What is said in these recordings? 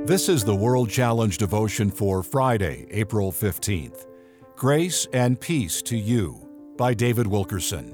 This is the World Challenge devotion for Friday, April 15th. Grace and Peace to You by David Wilkerson.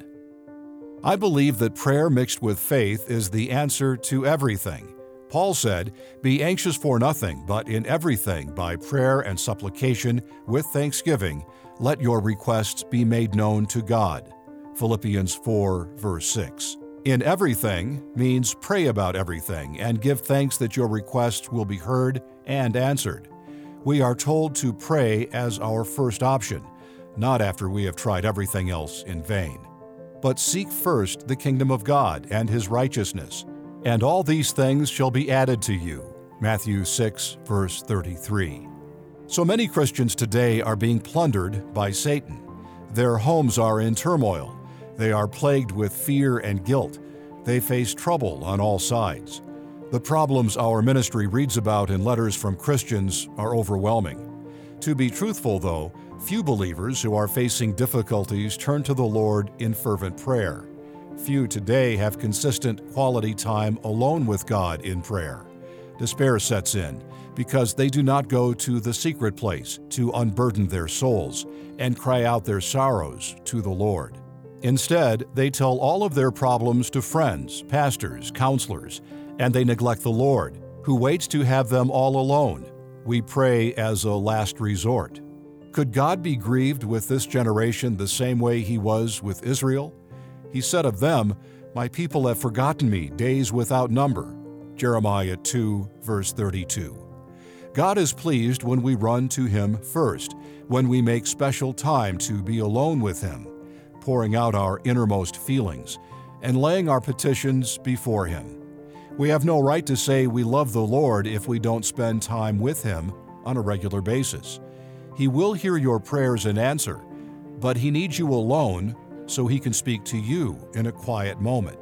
I believe that prayer mixed with faith is the answer to everything. Paul said, "Be anxious for nothing, but in everything by prayer and supplication with thanksgiving, let your requests be made known to God." Philippians 4, verse 6. In everything means pray about everything and give thanks that your requests will be heard and answered. We are told to pray as our first option, not after we have tried everything else in vain. But seek first the kingdom of God and His righteousness, and all these things shall be added to you. Matthew 6, verse 33. So many Christians today are being plundered by Satan. Their homes are in turmoil. They are plagued with fear and guilt. They face trouble on all sides. The problems our ministry reads about in letters from Christians are overwhelming. To be truthful, though, few believers who are facing difficulties turn to the Lord in fervent prayer. Few today have consistent quality time alone with God in prayer. Despair sets in because they do not go to the secret place to unburden their souls and cry out their sorrows to the Lord. Instead, they tell all of their problems to friends, pastors, counselors, and they neglect the Lord, who waits to have them all alone. We pray as a last resort. Could God be grieved with this generation the same way He was with Israel? He said of them, "My people have forgotten me days without number." Jeremiah 2, verse 32. God is pleased when we run to Him first, when we make special time to be alone with Him, pouring out our innermost feelings, and laying our petitions before Him. We have no right to say we love the Lord if we don't spend time with Him on a regular basis. He will hear your prayers and answer, but He needs you alone so He can speak to you in a quiet moment.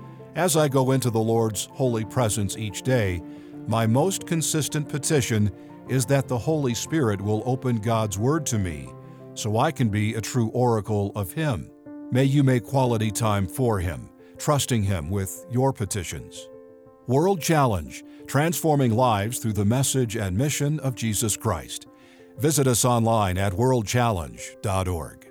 As I go into the Lord's holy presence each day, my most consistent petition is that the Holy Spirit will open God's Word to me so I can be a true oracle of Him. May you make quality time for Him, trusting Him with your petitions. World Challenge, transforming lives through the message and mission of Jesus Christ. Visit us online at worldchallenge.org.